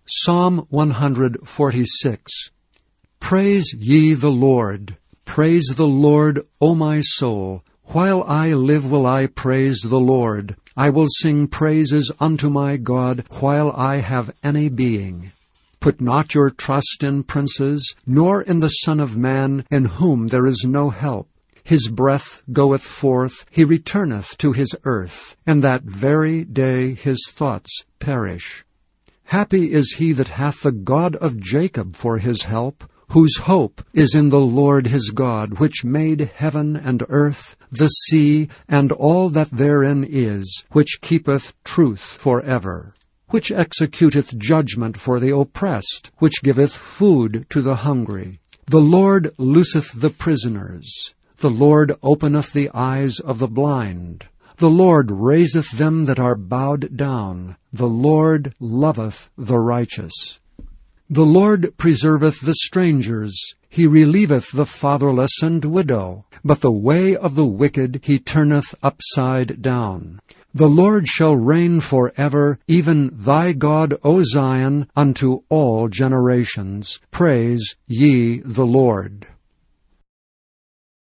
Psalm 146. Praise ye the Lord. Praise the Lord, O my soul. While I live will I praise the Lord. I will sing praises unto my God while I have any being. Put not your trust in princes, nor in the Son of Man, in whom there is no help. His breath goeth forth, he returneth to his earth, and that very day his thoughts perish. Happy is he that hath the God of Jacob for his help, whose hope is in the Lord his God, which made heaven and earth, the sea, and all that therein is, which keepeth truth for ever, which executeth judgment for the oppressed, which giveth food to the hungry. The Lord looseth the prisoners. The Lord openeth the eyes of the blind. The Lord raiseth them that are bowed down. The Lord loveth the righteous. The Lord preserveth the strangers. He relieveth the fatherless and widow. But the way of the wicked he turneth upside down. The Lord shall reign forever, even thy God, O Zion, unto all generations. Praise ye the Lord.